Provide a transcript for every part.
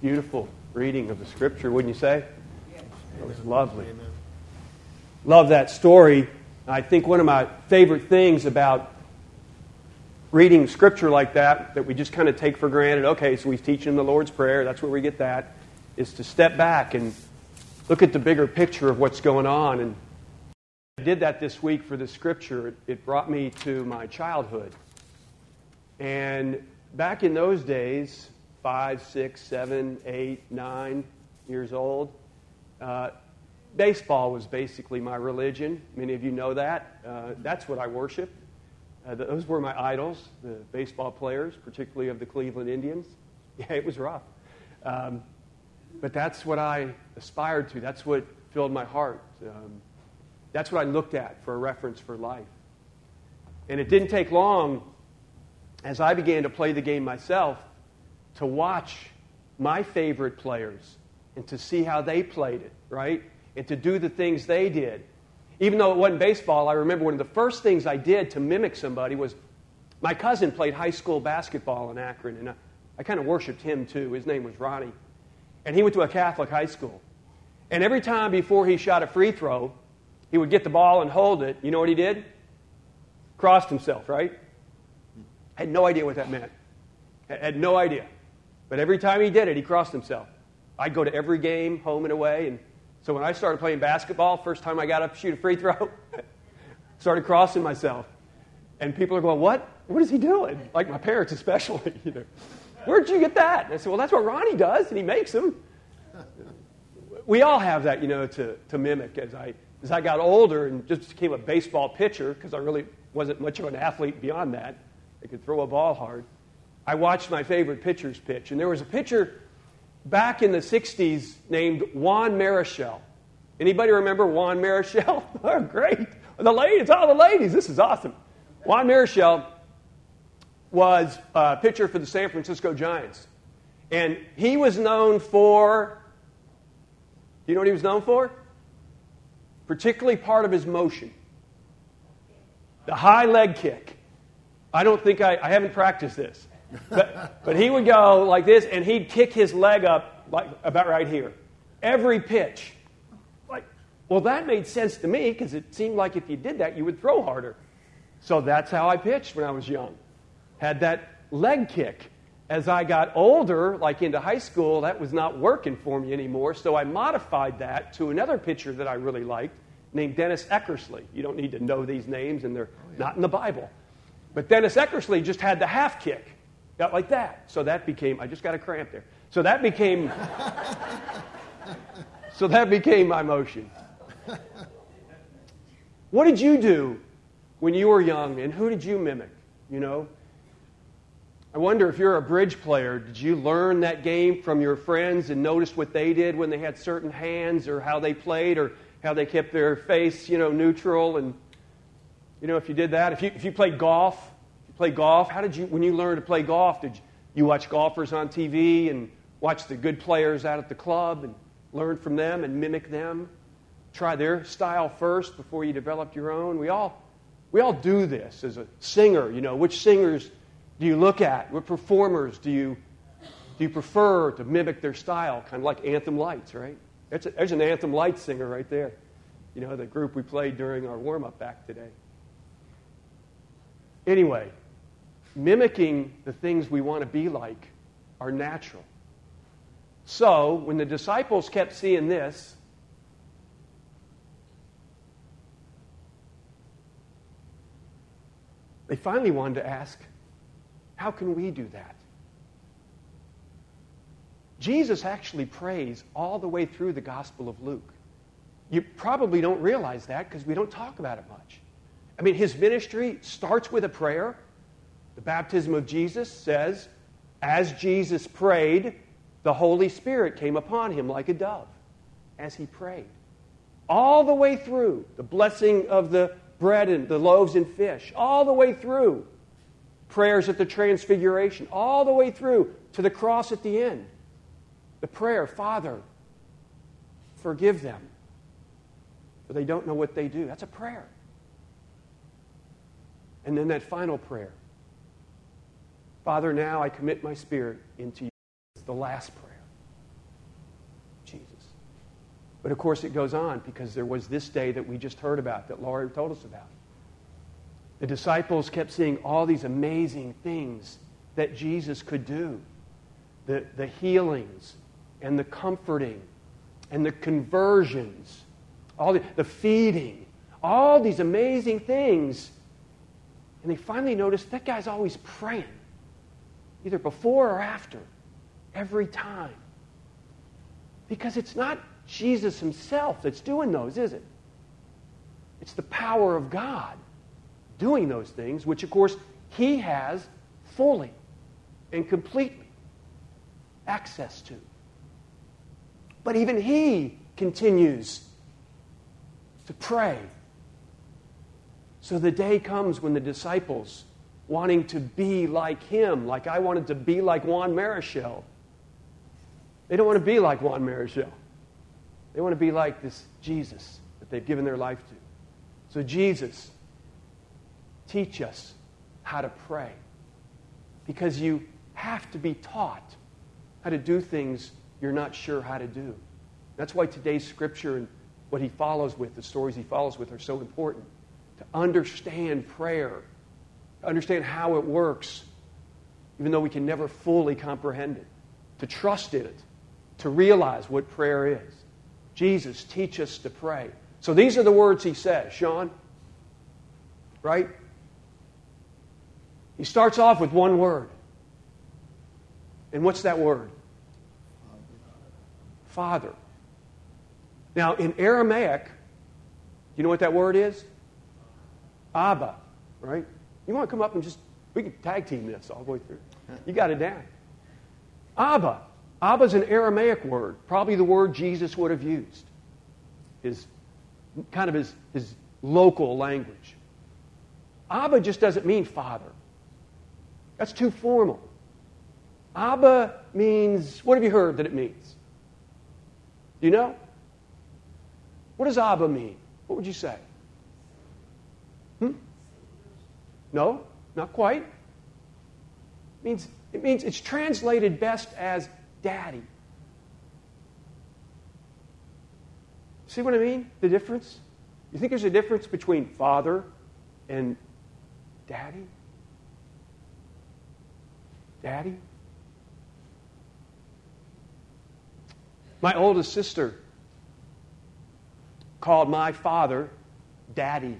Beautiful reading of the Scripture, wouldn't you say? It was lovely. Love that story. I think one of my favorite things about reading Scripture like that we just kind of take for granted, okay, so he's teaching the Lord's Prayer, that's where we get that, is to step back and look at the bigger picture of what's going on. And I did that this week for the Scripture. It brought me to my childhood. And back in those days, 5, 6, 7, 8, 9 years old, baseball was basically my religion. Many of you know that. That's what I worshiped. Those were my idols, the baseball players, particularly of the Cleveland Indians. Yeah, it was rough. But that's what I aspired to. That's what filled my heart. That's what I looked at for a reference for life. And it didn't take long as I began to play the game myself to watch my favorite players and to see how they played it, right? And to do the things they did. Even though it wasn't baseball, I remember one of the first things I did to mimic somebody was my cousin played high school basketball in Akron, and I kind of worshipped him too. His name was Ronnie. And he went to a Catholic high school. And every time before he shot a free throw, he would get the ball and hold it. You know what he did? Crossed himself, right? I had no idea what that meant. I had no idea. But every time he did it, he crossed himself. I'd go to every game, home and away, and so when I started playing basketball, first time I got up to shoot a free throw, started crossing myself. And people are going, what? What is he doing? Like my parents especially. Where'd you get that? And I said, well, that's what Ronnie does, and he makes them. We all have that, to mimic. As I got older and just became a baseball pitcher, because I really wasn't much of an athlete beyond that. I could throw a ball hard. I watched my favorite pitchers pitch. And there was a pitcher back in the 60s named Juan Marichal. Anybody remember Juan Marichal? Oh, great. The ladies, all the ladies. This is awesome. Juan Marichal was a pitcher for the San Francisco Giants. And he was known for, you know what he was known for? Particularly part of his motion. The high leg kick. I don't think I haven't practiced this. But he would go like this, and he'd kick his leg up like about right here. Every pitch. Well, that made sense to me because it seemed like if you did that, you would throw harder. So that's how I pitched when I was young. Had that leg kick. As I got older, like into high school, that was not working for me anymore, so I modified that to another pitcher that I really liked named Dennis Eckersley. You don't need to know these names, and they're not in the Bible. But Dennis Eckersley just had the half kick. Got like that. So that became, I just got a cramp there. So that became my motion. What did you do when you were young, and who did you mimic? I wonder if you're a bridge player, did you learn that game from your friends and notice what they did when they had certain hands, or how they played, or how they kept their face, neutral? And, if you did that, if you played golf, how did you, when you learned to play golf, did you watch golfers on TV and watch the good players out at the club and learn from them and mimic them? Try their style first before you developed your own? We all do this as a singer. Which singers do you look at? What performers do you prefer to mimic their style? Kind of like Anthem Lights, right? There's an Anthem Lights singer right there. The group we played during our warm-up back today. Anyway, mimicking the things we want to be like are natural. So, when the disciples kept seeing this, they finally wanted to ask, how can we do that? Jesus actually prays all the way through the Gospel of Luke. You probably don't realize that because we don't talk about it much. His ministry starts with a prayer. The baptism of Jesus says, as Jesus prayed, the Holy Spirit came upon him like a dove as he prayed. All the way through, the blessing of the bread and the loaves and fish, all the way through, prayers at the Transfiguration, all the way through to the cross at the end. The prayer, Father, forgive them, for they don't know what they do. That's a prayer. And then that final prayer, Father, now I commit my spirit into you. It's the last prayer. Jesus. But of course it goes on because there was this day that we just heard about, that Laura told us about. The disciples kept seeing all these amazing things that Jesus could do. The healings and the comforting and the conversions, all the feeding, all these amazing things. And they finally noticed that guy's always praying, either before or after, every time. Because it's not Jesus himself that's doing those, is it? It's the power of God doing those things, which, of course, he has fully and completely access to. But even he continues to pray. So the day comes when the disciples, wanting to be like him, like I wanted to be like Juan Marichal, they don't want to be like Juan Marichal. They want to be like this Jesus that they've given their life to. So Jesus, teach us how to pray. Because you have to be taught how to do things you're not sure how to do. That's why today's scripture and what he follows with, the stories he follows with, are so important. To understand prayer, to understand how it works, even though we can never fully comprehend it. To trust in it, to realize what prayer is. Jesus, teach us to pray. So these are the words he says, Sean. Right? He starts off with one word. And what's that word? Father. Now, in Aramaic, you know what that word is? Abba, right? You want to come up and we can tag team this all the way through. You got it down. Abba. Abba's an Aramaic word, probably the word Jesus would have used. His local language. Abba just doesn't mean father. That's too formal. Abba means, what have you heard that it means? Do you know? What does Abba mean? What would you say? No, not quite. It means it's translated best as daddy. See what I mean? The difference? You think there's a difference between father and daddy? Daddy? My oldest sister called my father Daddy.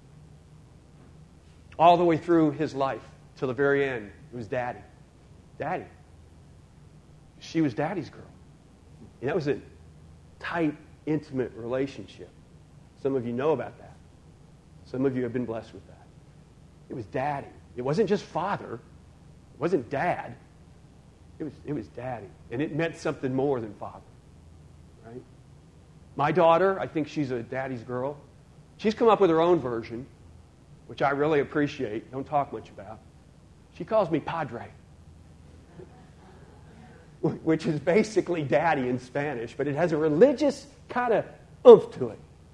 All the way through his life, till the very end, it was Daddy. Daddy. She was Daddy's girl. And that was a tight, intimate relationship. Some of you know about that. Some of you have been blessed with that. It was Daddy. It wasn't just father. It wasn't dad. It was Daddy. And it meant something more than father. Right? My daughter, I think she's a daddy's girl. She's come up with her own version, which I really appreciate, don't talk much about. She calls me Padre, which is basically daddy in Spanish, but it has a religious kind of oomph to it.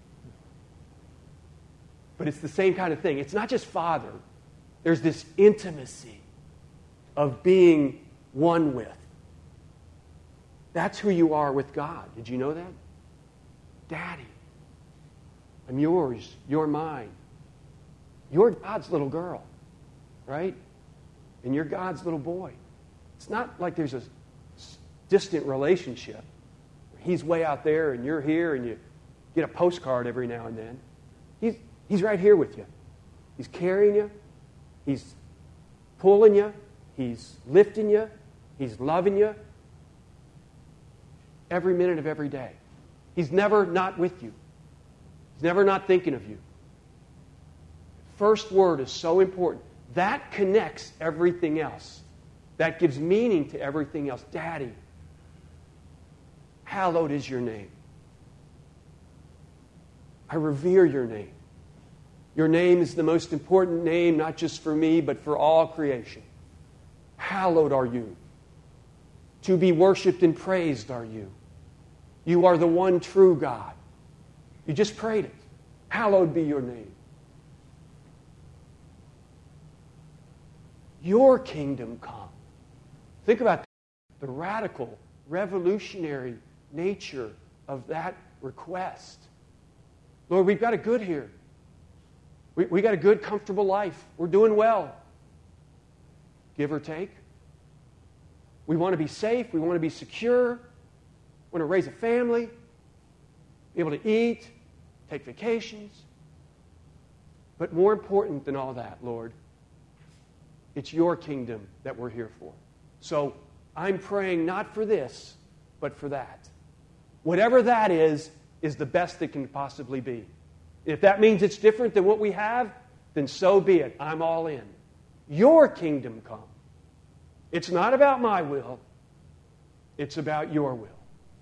But it's the same kind of thing. It's not just father. There's this intimacy of being one with. That's who you are with God. Did you know that? Daddy. I'm yours. You're mine. You're God's little girl, right? And you're God's little boy. It's not like there's a distant relationship. He's way out there and you're here and you get a postcard every now and then. He's right here with you. He's carrying you. He's pulling you. He's lifting you. He's loving you. Every minute of every day. He's never not with you. He's never not thinking of you. First word is so important. That connects everything else. That gives meaning to everything else. Daddy, hallowed is your name. I revere your name. Your name is the most important name, not just for me, but for all creation. Hallowed are you. To be worshipped and praised are you. You are the one true God. You just prayed it. Hallowed be your name. Your kingdom come. Think about the radical, revolutionary nature of that request. Lord, we've got it good here. We got a good, comfortable life. We're doing well. Give or take. We want to be safe. We want to be secure. We want to raise a family. Be able to eat. Take vacations. But more important than all that, Lord, it's your kingdom that we're here for. So I'm praying not for this, but for that. Whatever that is the best it can possibly be. If that means it's different than what we have, then so be it. I'm all in. Your kingdom come. It's not about my will. It's about your will.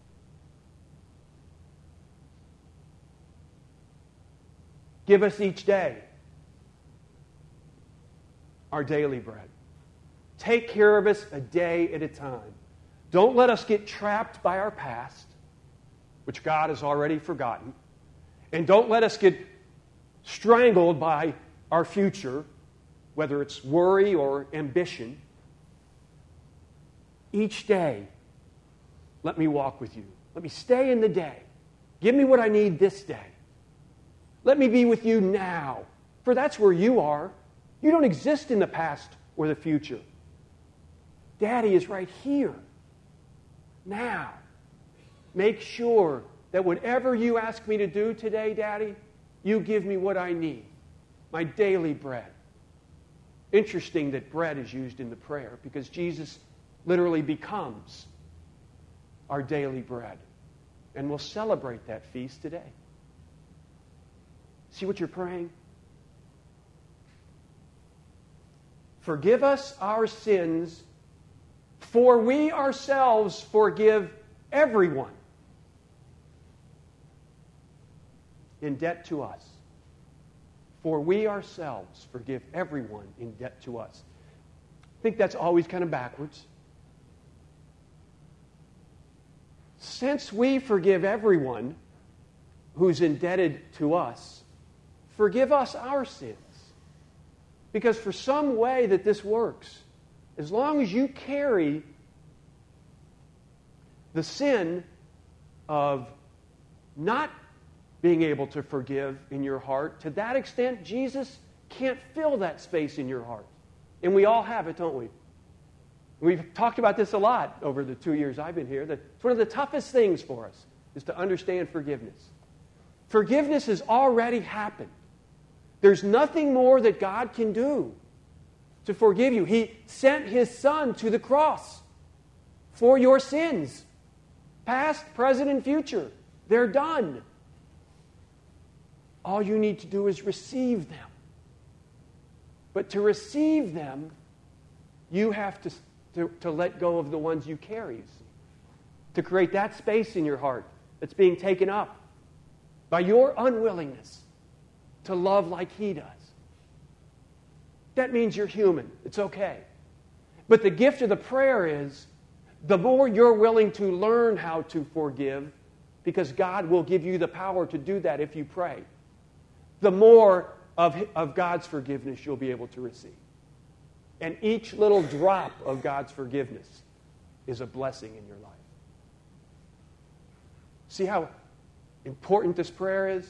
Give us each day our daily bread. Take care of us a day at a time. Don't let us get trapped by our past, which God has already forgotten. And don't let us get strangled by our future, whether it's worry or ambition. Each day, let me walk with you. Let me stay in the day. Give me what I need this day. Let me be with you now, for that's where you are. You don't exist in the past or the future. Daddy is right here, now. Make sure that whatever you ask me to do today, Daddy, you give me what I need, my daily bread. Interesting that bread is used in the prayer because Jesus literally becomes our daily bread. And we'll celebrate that feast today. See what you're praying? Forgive us our sins, for we ourselves forgive everyone in debt to us. For we ourselves forgive everyone in debt to us. I think that's always kind of backwards. Since we forgive everyone who's indebted to us, forgive us our sins. Because for some way that this works, as long as you carry the sin of not being able to forgive in your heart, to that extent, Jesus can't fill that space in your heart. And we all have it, don't we? We've talked about this a lot over the 2 years I've been here. That it's one of the toughest things for us is to understand forgiveness. Forgiveness has already happened. There's nothing more that God can do to forgive you. He sent His Son to the cross for your sins. Past, present, and future. They're done. All you need to do is receive them. But to receive them, you have to let go of the ones you carry. To create that space in your heart that's being taken up by your unwillingness to love like He does. That means you're human. It's okay. But the gift of the prayer is, the more you're willing to learn how to forgive, because God will give you the power to do that if you pray, the more of God's forgiveness you'll be able to receive. And each little drop of God's forgiveness is a blessing in your life. See how important this prayer is?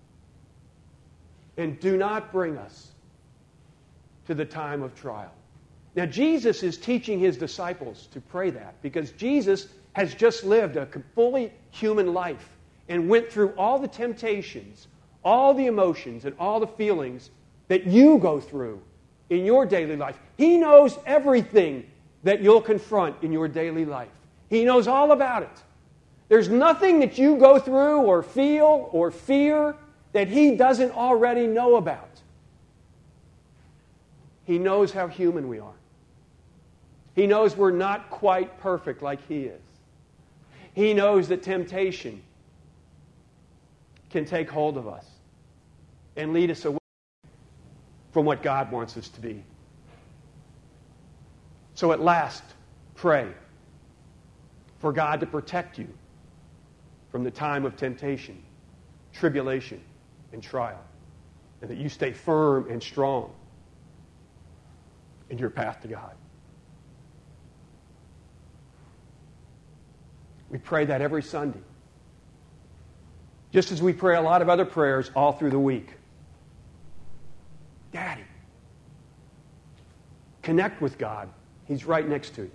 And do not bring us to the time of trial. Now, Jesus is teaching His disciples to pray that because Jesus has just lived a fully human life and went through all the temptations, all the emotions, and all the feelings that you go through in your daily life. He knows everything that you'll confront in your daily life. He knows all about it. There's nothing that you go through or feel or fear that He doesn't already know about. He knows how human we are. He knows we're not quite perfect like He is. He knows that temptation can take hold of us and lead us away from what God wants us to be. So at last, pray for God to protect you from the time of temptation, tribulation, and trial, and that you stay firm and strong in your path to God. We pray that every Sunday. Just as we pray a lot of other prayers all through the week. Daddy. Connect with God. He's right next to you.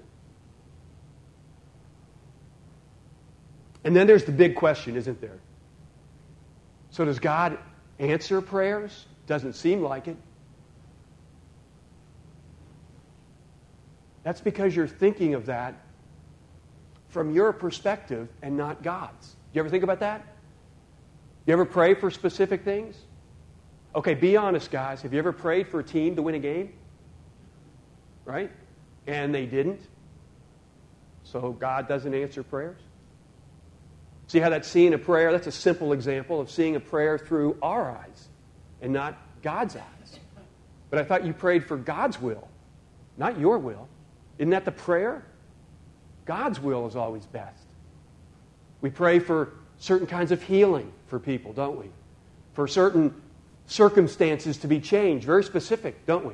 And then there's the big question, isn't there? So does God answer prayers? Doesn't seem like it. That's because you're thinking of that from your perspective and not God's. You ever think about that? You ever pray for specific things? Okay, be honest, guys. Have you ever prayed for a team to win a game? Right? And they didn't. So God doesn't answer prayers? See how that's seeing a prayer? That's a simple example of seeing a prayer through our eyes and not God's eyes. But I thought you prayed for God's will, not your will. Isn't that the prayer? God's will is always best. We pray for certain kinds of healing for people, don't we? For certain circumstances to be changed, very specific, don't we?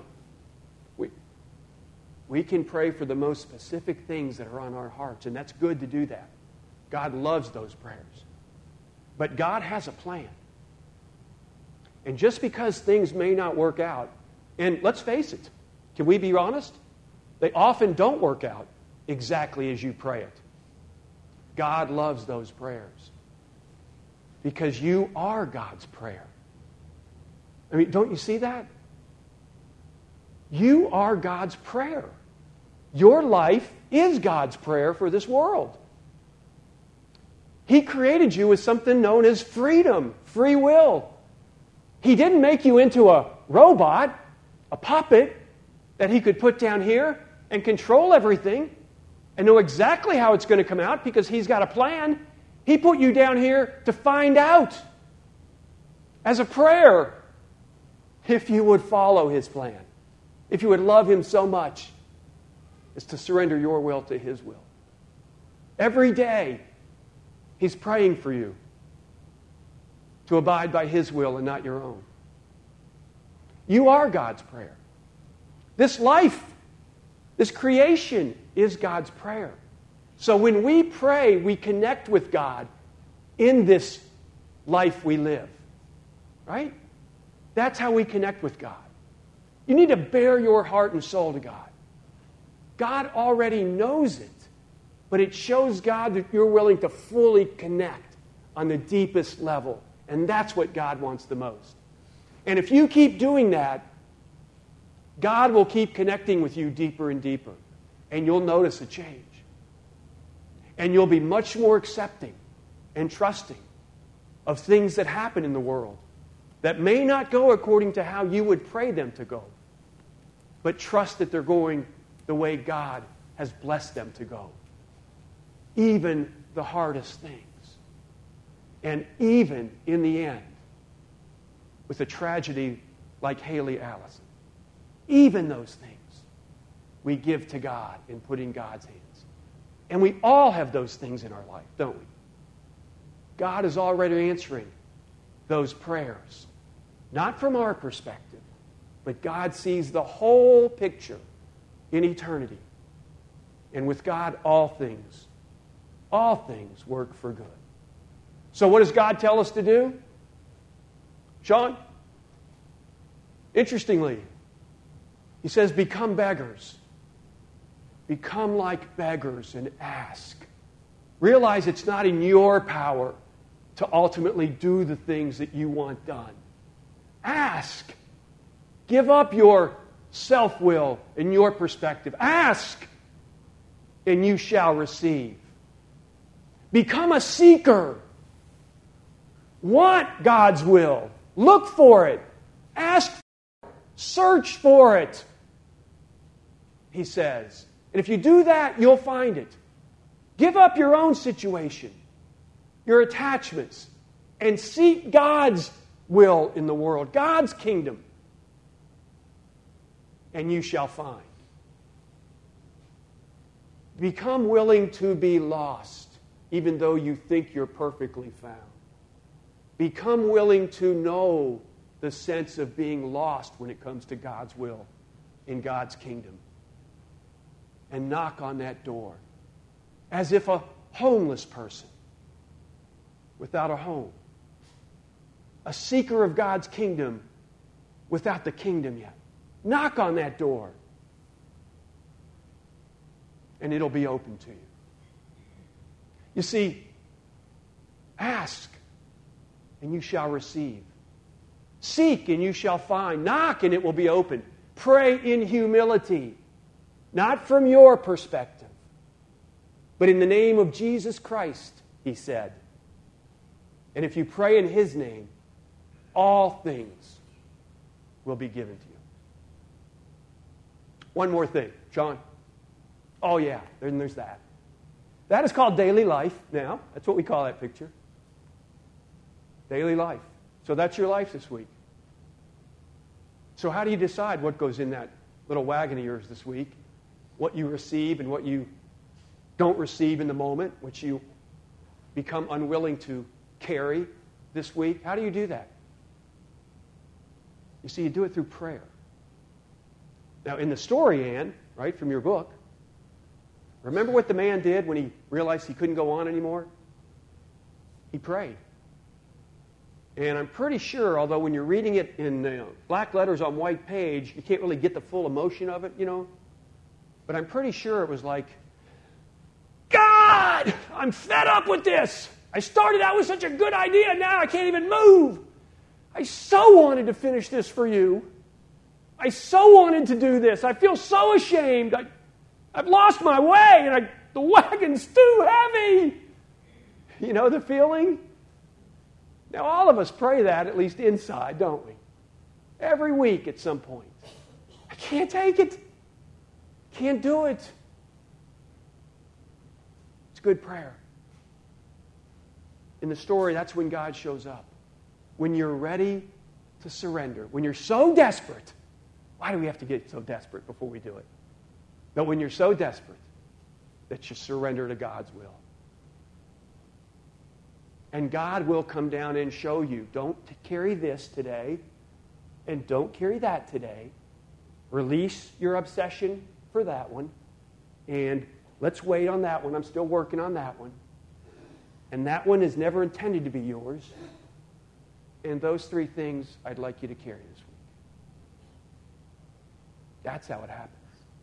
We can pray for the most specific things that are on our hearts, and that's good to do that. God loves those prayers. But God has a plan. And just because things may not work out, and let's face it, can we be honest? They often don't work out exactly as you pray it. God loves those prayers because you are God's prayer. I mean, don't you see that? You are God's prayer. Your life is God's prayer for this world. He created you with something known as freedom, free will. He didn't make you into a robot, a puppet that He could put down here and control everything and know exactly how it's going to come out because He's got a plan. He put you down here to find out as a prayer if you would follow His plan, if you would love Him so much as to surrender your will to His will. Every day, He's praying for you to abide by His will and not your own. You are God's prayer. This life, this creation is God's prayer. So when we pray, we connect with God in this life we live. Right? That's how we connect with God. You need to bare your heart and soul to God. God already knows it, but it shows God that you're willing to fully connect on the deepest level. And that's what God wants the most. And if you keep doing that, God will keep connecting with you deeper and deeper. And you'll notice a change. And you'll be much more accepting and trusting of things that happen in the world that may not go according to how you would pray them to go. But trust that they're going the way God has blessed them to go. Even the hardest things. And even in the end, with a tragedy like Haley Allison, even those things we give to God and put in God's hands. And we all have those things in our life, don't we? God is already answering those prayers. Not from our perspective, but God sees the whole picture in eternity. And with God, all things work for good. So what does God tell us to do? Sean? Interestingly, He says, become beggars. Become like beggars and ask. Realize it's not in your power to ultimately do the things that you want done. Ask. Give up your self-will and your perspective. Ask, and you shall receive. Become a seeker. Want God's will. Look for it. Ask for it. Search for it. He says. And if you do that, you'll find it. Give up your own situation, your attachments, and seek God's will in the world, God's kingdom, and you shall find. Become willing to be lost, even though you think you're perfectly found. Become willing to know the sense of being lost when it comes to God's will in God's kingdom. And knock on that door. As if a homeless person without a home, a seeker of God's kingdom without the kingdom yet. Knock on that door, and it'll be open to you. You see, ask, and you shall receive. Seek, and you shall find. Knock, and it will be open. Pray in humility, not from your perspective, but in the name of Jesus Christ, he said. And if you pray in his name, all things will be given to you. One more thing, John. Oh yeah, then there's that. That is called daily life now. That's what we call that picture. Daily life. So that's your life this week. So how do you decide what goes in that little wagon of yours this week? What you receive and what you don't receive in the moment, which you become unwilling to carry this week? How do you do that? You see, you do it through prayer. Now, in the story, Ann, right, from your book, remember what the man did when he realized he couldn't go on anymore? He prayed. And I'm pretty sure, although when you're reading it in black letters on white page, you can't really get the full emotion of it, But I'm pretty sure it was like, God, I'm fed up with this. I started out with such a good idea, now I can't even move. I so wanted to finish this for you. I so wanted to do this. I feel so ashamed. I've lost my way, and the wagon's too heavy. You know the feeling? Now, all of us pray that, at least inside, don't we? Every week at some point. I can't take it. Can't do it. It's good prayer. In the story, that's when God shows up. When you're ready to surrender. When you're so desperate. Why do we have to get so desperate before we do it? But when you're so desperate that you surrender to God's will. And God will come down and show you, don't carry this today, and don't carry that today. Release your obsession for that one, and let's wait on that one. I'm still working on that one. And that one is never intended to be yours. And those three things I'd like you to carry this week. That's how it happens.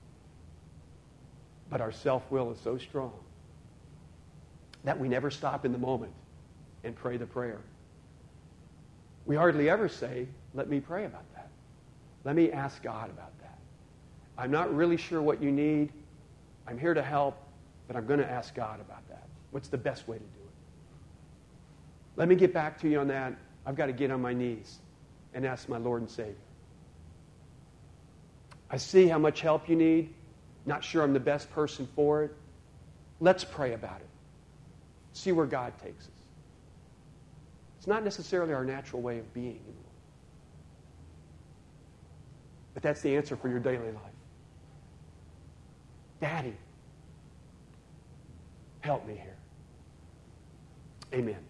But our self-will is so strong that we never stop in the moment and pray the prayer. We hardly ever say, let me pray about that. Let me ask God about that. I'm not really sure what you need. I'm here to help, but I'm going to ask God about that. What's the best way to do it? Let me get back to you on that. I've got to get on my knees and ask my Lord and Savior. I see how much help you need. Not sure I'm the best person for it. Let's pray about it. See where God takes us. It's not necessarily our natural way of being anymore. But that's the answer for your daily life. Daddy, help me here. Amen.